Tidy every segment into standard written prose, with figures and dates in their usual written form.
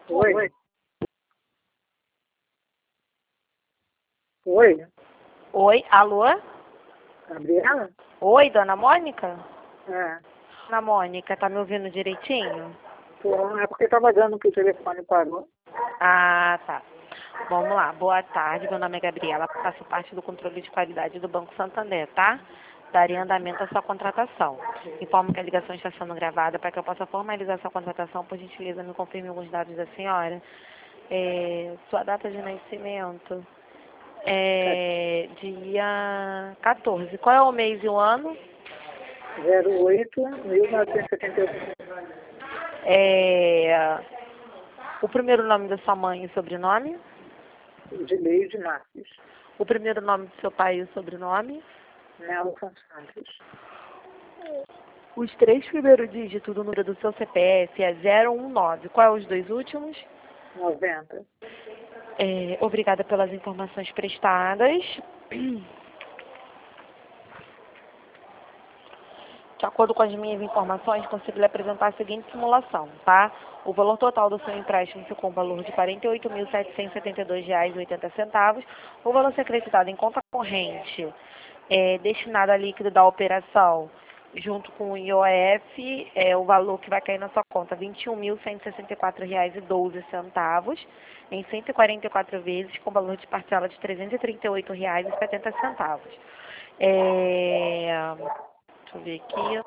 Oi. Oi. Oi, alô? Gabriela? Oi, dona Mônica? É. Dona Mônica, tá me ouvindo direitinho? É porque estava dando que o telefone parou. Ah, tá. Vamos lá. Boa tarde, meu nome é Gabriela, faço parte do controle de qualidade do Banco Santander, tá? Daria andamento à sua contratação. Informo que a ligação está sendo gravada para que eu possa formalizar sua contratação. Por gentileza, me confirme alguns dados da senhora. Sua data de nascimento é dia 14. Qual é o mês e o ano? 08.1971. O primeiro nome da sua mãe e sobrenome? De Leide Marques. O primeiro nome do seu pai e o sobrenome? Nelson Santos. Os 3 primeiros dígitos do número do seu CPF é 019. Qual é os 2 últimos? 90. Obrigada pelas informações prestadas. De acordo com as minhas informações, consigo lhe apresentar a seguinte simulação, tá? O valor total do seu empréstimo ficou um valor de R$ 48.772,80. O valor ser acreditado em conta corrente destinado a líquido da operação, junto com o IOF, o valor que vai cair na sua conta, R$ 21.164,12, em 144 vezes, com valor de parcela de R$ 338,70. Deixa eu ver aqui.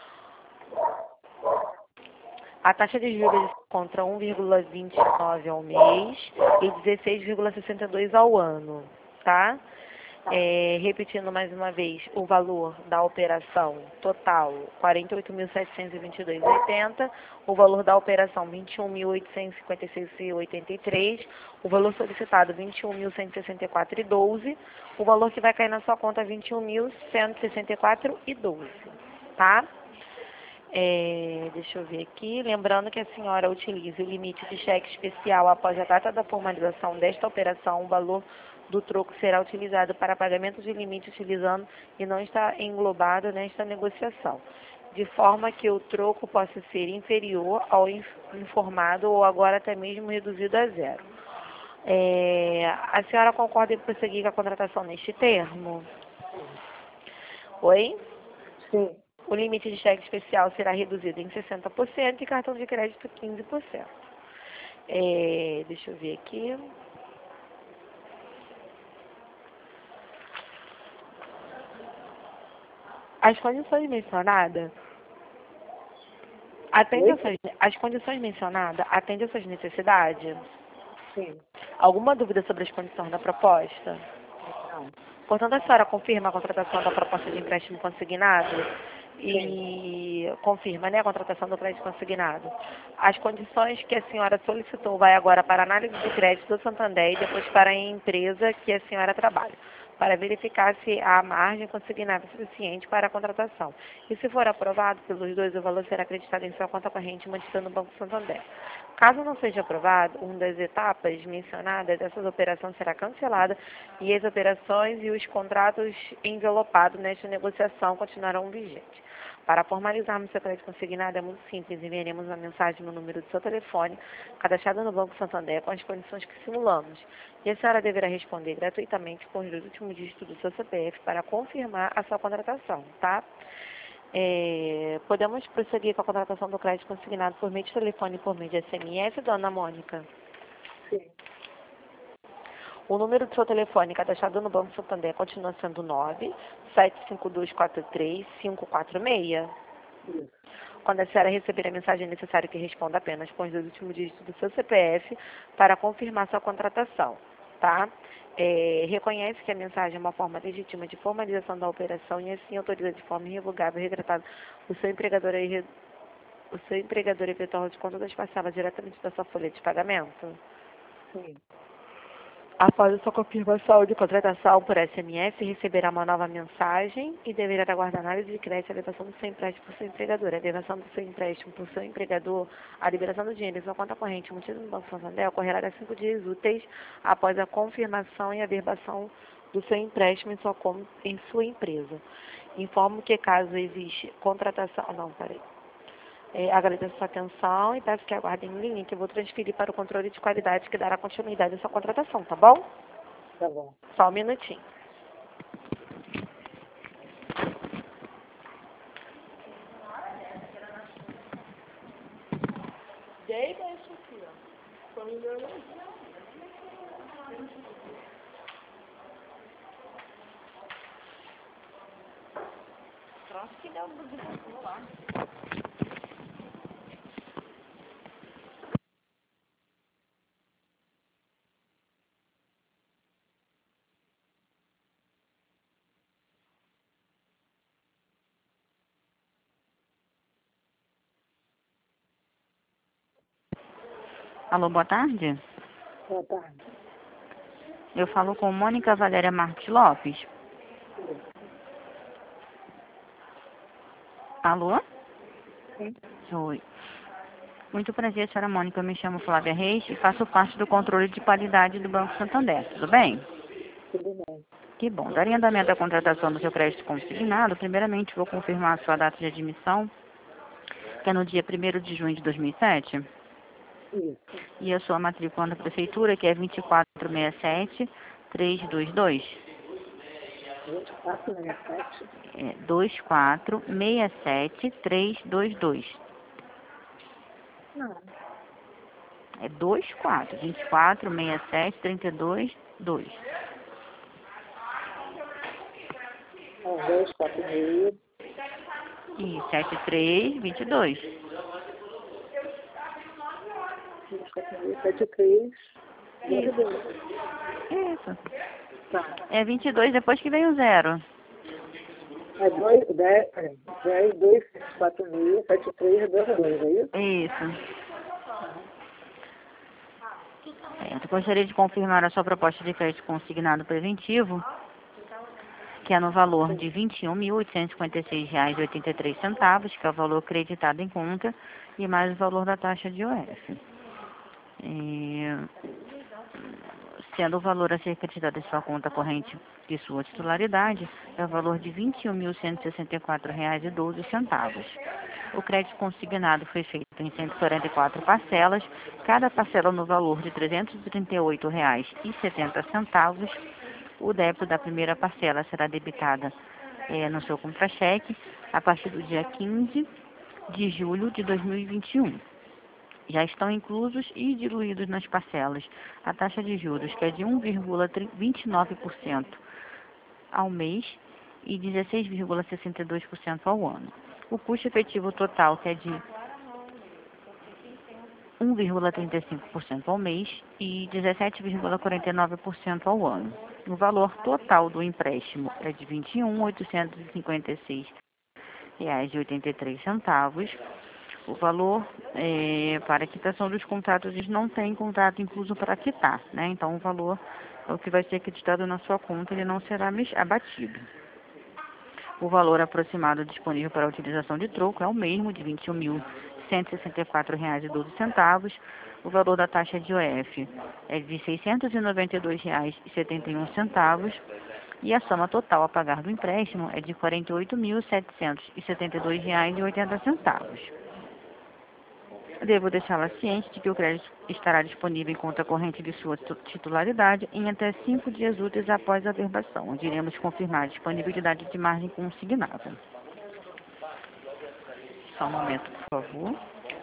A taxa de juros contra 1,29 ao mês e 16,62 ao ano, tá? Repetindo mais uma vez, o valor da operação total, R$ 48.722,80, o valor da operação, R$ 21.856,83, o valor solicitado, R$ 21.164,12, o valor que vai cair na sua conta, R$ 21.164,12, tá? Deixa eu ver aqui. Lembrando que a senhora utilize o limite de cheque especial após a data da formalização desta operação. O valor do troco será utilizado para pagamento de limite utilizando e não está englobado nesta negociação, de forma que o troco possa ser inferior ao informado ou agora até mesmo reduzido a zero. A senhora concorda em prosseguir com a contratação neste termo? Oi? Sim. O limite de cheque especial será reduzido em 60% e cartão de crédito 15%. Deixa eu ver aqui. As condições mencionadas atendem às suas necessidades? Sim. Alguma dúvida sobre as condições da proposta? Não. Portanto, a senhora confirma a contratação da proposta de empréstimo consignado? E confirma, né, a contratação do crédito consignado. As condições que a senhora solicitou vai agora para a análise de crédito do Santander e depois para a empresa que a senhora trabalha, para verificar se há margem consignada suficiente para a contratação. E se for aprovado pelos dois, o valor será acreditado em sua conta corrente mantida no Banco Santander. Caso não seja aprovado, uma das etapas mencionadas, essa operação será cancelada e as operações e os contratos envelopados nesta negociação continuarão vigentes. Para formalizarmos seu crédito consignado é muito simples, enviaremos uma mensagem no número do seu telefone, cadastrado no Banco Santander, com as condições que simulamos. E a senhora deverá responder gratuitamente com os dois últimos dígitos do seu CPF para confirmar a sua contratação, tá? Podemos prosseguir com a contratação do crédito consignado por meio de telefone e por meio de SMS, dona Mônica? Sim. O número do seu telefone cadastrado no Banco Santander continua sendo 975243546. Isso. Quando a senhora receber a mensagem, é necessário que responda apenas com os dois últimos dígitos do seu CPF para confirmar sua contratação, tá? Reconhece que a mensagem é uma forma legítima de formalização da operação e assim autoriza de forma irrevogável e retratada o seu empregador efetuar o desconto das parcelas diretamente da sua folha de pagamento. Sim. Após a sua confirmação de contratação por SMS, receberá uma nova mensagem e deverá aguardar análise de crédito e a liberação do seu empréstimo por seu empregador. A liberação do seu empréstimo por seu empregador, a liberação do dinheiro em sua conta corrente mantida no Banco Santander ocorrerá a 5 dias úteis após a confirmação e a verbação do seu empréstimo em sua empresa. Informo que caso exista contratação... Agradeço a sua atenção e peço que aguardem em linha que eu vou transferir para o controle de qualidade que dará continuidade à sua contratação, tá bom? Tá bom. Só um minutinho. Alô, boa tarde. Boa tarde. Eu falo com Mônica Valéria Marques Lopes. Alô? Sim. Oi. Muito prazer, senhora Mônica. Eu me chamo Flávia Reis e faço parte do controle de qualidade do Banco Santander. Tudo bem? Tudo bem. Que bom. Daria andamento à contratação do seu crédito consignado. Primeiramente, vou confirmar a sua data de admissão, que é no dia 1º de junho de 2007. Isso. E a sua matrícula na prefeitura, que é 2467322. 2467. 2467322. Não. É 2467322. É 246. E 7322. 73. Isso. Isso. Tá. É 22 depois que vem o zero. É 246, 7322, é isso? Isso. Eu gostaria de confirmar a sua proposta de crédito consignado preventivo, que é no valor de R$ 21.856,83, que é o valor creditado em conta, e mais o valor da taxa de IOF. Sendo o valor a ser acreditado em sua conta corrente de sua titularidade, é o valor de R$ 21.164,12. O crédito consignado foi feito em 144 parcelas, cada parcela no valor de R$ 338,70. O débito da primeira parcela será debitada no seu contra-cheque a partir do dia 15 de julho de 2021. Já estão inclusos e diluídos nas parcelas a taxa de juros, que é de 1,29% ao mês e 16,62% ao ano. O custo efetivo total, que é de 1,35% ao mês e 17,49% ao ano. O valor total do empréstimo é de R$ 21.856,83. O valor para a quitação dos contratos, eles não têm contrato incluso para quitar, né? Então, o valor é o que vai ser acreditado na sua conta, ele não será abatido. O valor aproximado disponível para a utilização de troco é o mesmo, de R$ 21.164,12. O valor da taxa de IOF é de R$ 692,71. E a soma total a pagar do empréstimo é de R$ 48.772,80. Devo deixá-la ciente de que o crédito estará disponível em conta corrente de sua titularidade em até 5 dias úteis após a averbação, onde iremos confirmar a disponibilidade de margem consignada. Só um momento, por favor.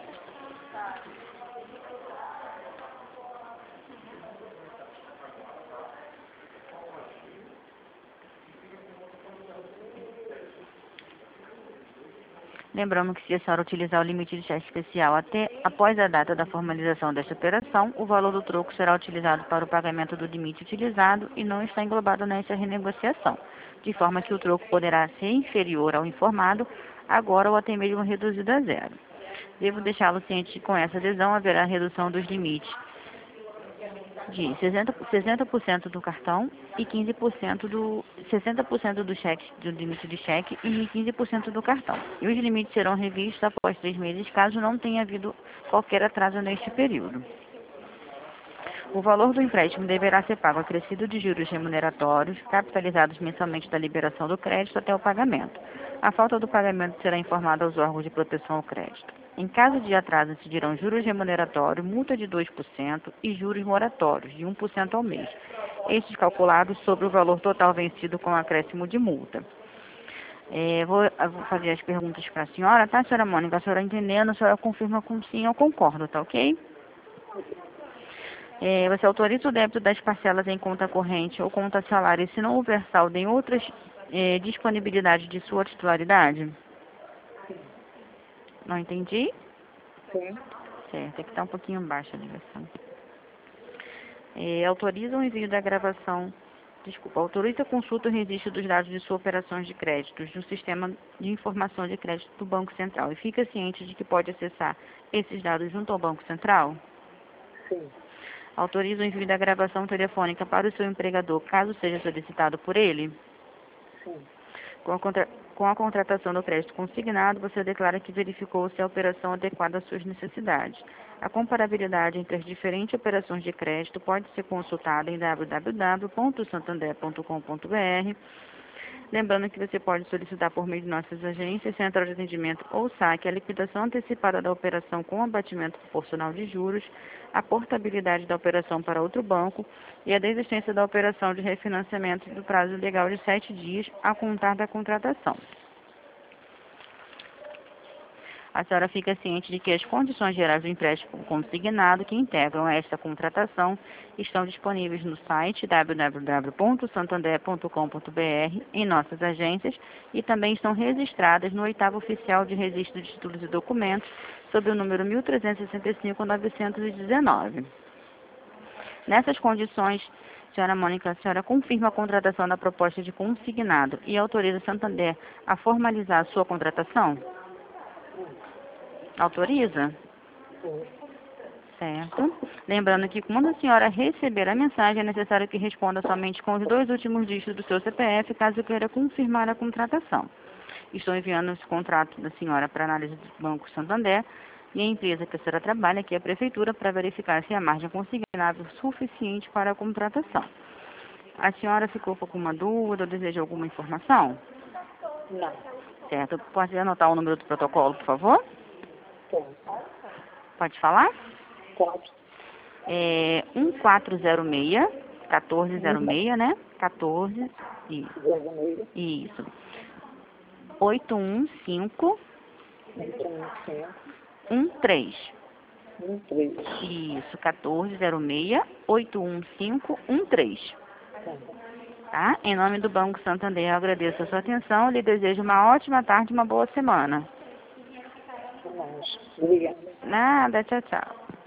Lembrando que se a senhora utilizar o limite de cheque especial até após a data da formalização desta operação, o valor do troco será utilizado para o pagamento do limite utilizado e não está englobado nessa renegociação, de forma que o troco poderá ser inferior ao informado, agora ou até mesmo reduzido a zero. Devo deixá-lo ciente que com essa adesão haverá redução dos limites de 60% do cartão e 60% do cheque, do limite de cheque e 15% do cartão. E os limites serão revistos após 3 meses, caso não tenha havido qualquer atraso neste período. O valor do empréstimo deverá ser pago acrescido de juros remuneratórios, capitalizados mensalmente da liberação do crédito até o pagamento. A falta do pagamento será informada aos órgãos de proteção ao crédito. Em caso de atraso, incidirão juros remuneratórios, multa de 2% e juros moratórios, de 1% ao mês. Estes calculados sobre o valor total vencido com acréscimo de multa. Vou fazer as perguntas para a senhora, tá, senhora Mônica? A senhora entendendo, a senhora confirma com sim ou concordo, tá ok? Você autoriza o débito das parcelas em conta corrente ou conta salário se não houver saldo em outras disponibilidades de sua titularidade? Não entendi? Sim. Certo, tem que estar um pouquinho baixa a ligação. Autoriza o envio da gravação, autoriza a consulta e registro dos dados de suas operações de créditos no sistema de informação de crédito do Banco Central e fica ciente de que pode acessar esses dados junto ao Banco Central? Sim. Autoriza o envio da gravação telefônica para o seu empregador, caso seja solicitado por ele? Sim. Com a contratação do crédito consignado, você declara que verificou se a operação adequada às suas necessidades. A comparabilidade entre as diferentes operações de crédito pode ser consultada em www.santander.com.br. Lembrando que você pode solicitar por meio de nossas agências, central de atendimento ou saque a liquidação antecipada da operação com abatimento proporcional de juros, a portabilidade da operação para outro banco e a desistência da operação de refinanciamento do prazo legal de 7 dias a contar da contratação. A senhora fica ciente de que as condições gerais do empréstimo consignado que integram esta contratação estão disponíveis no site www.santander.com.br, em nossas agências, e também estão registradas no 8º Oficial de Registro de Títulos e Documentos, sob o número 1365-919. Nessas condições, senhora Mônica, a senhora confirma a contratação da proposta de consignado e autoriza Santander a formalizar a sua contratação? Autoriza? Sim. Certo. Lembrando que quando a senhora receber a mensagem, é necessário que responda somente com os 2 últimos dígitos do seu CPF, caso queira confirmar a contratação. Estou enviando esse contrato da senhora para análise do Banco Santander e a empresa que a senhora trabalha, que é a Prefeitura, para verificar se a margem consignável é suficiente para a contratação. A senhora ficou com alguma dúvida ou deseja alguma informação? Não. Certo. Pode anotar o número do protocolo, por favor? Sim. Pode falar? Pode. 1406, 1406, né? 14, isso. 06. Isso. 815 13. 13. Isso, 1406 815 13. Tá? Em nome do Banco Santander, eu agradeço a sua atenção e lhe desejo uma ótima tarde e uma boa semana. Obrigada. Nada, tchau, tchau.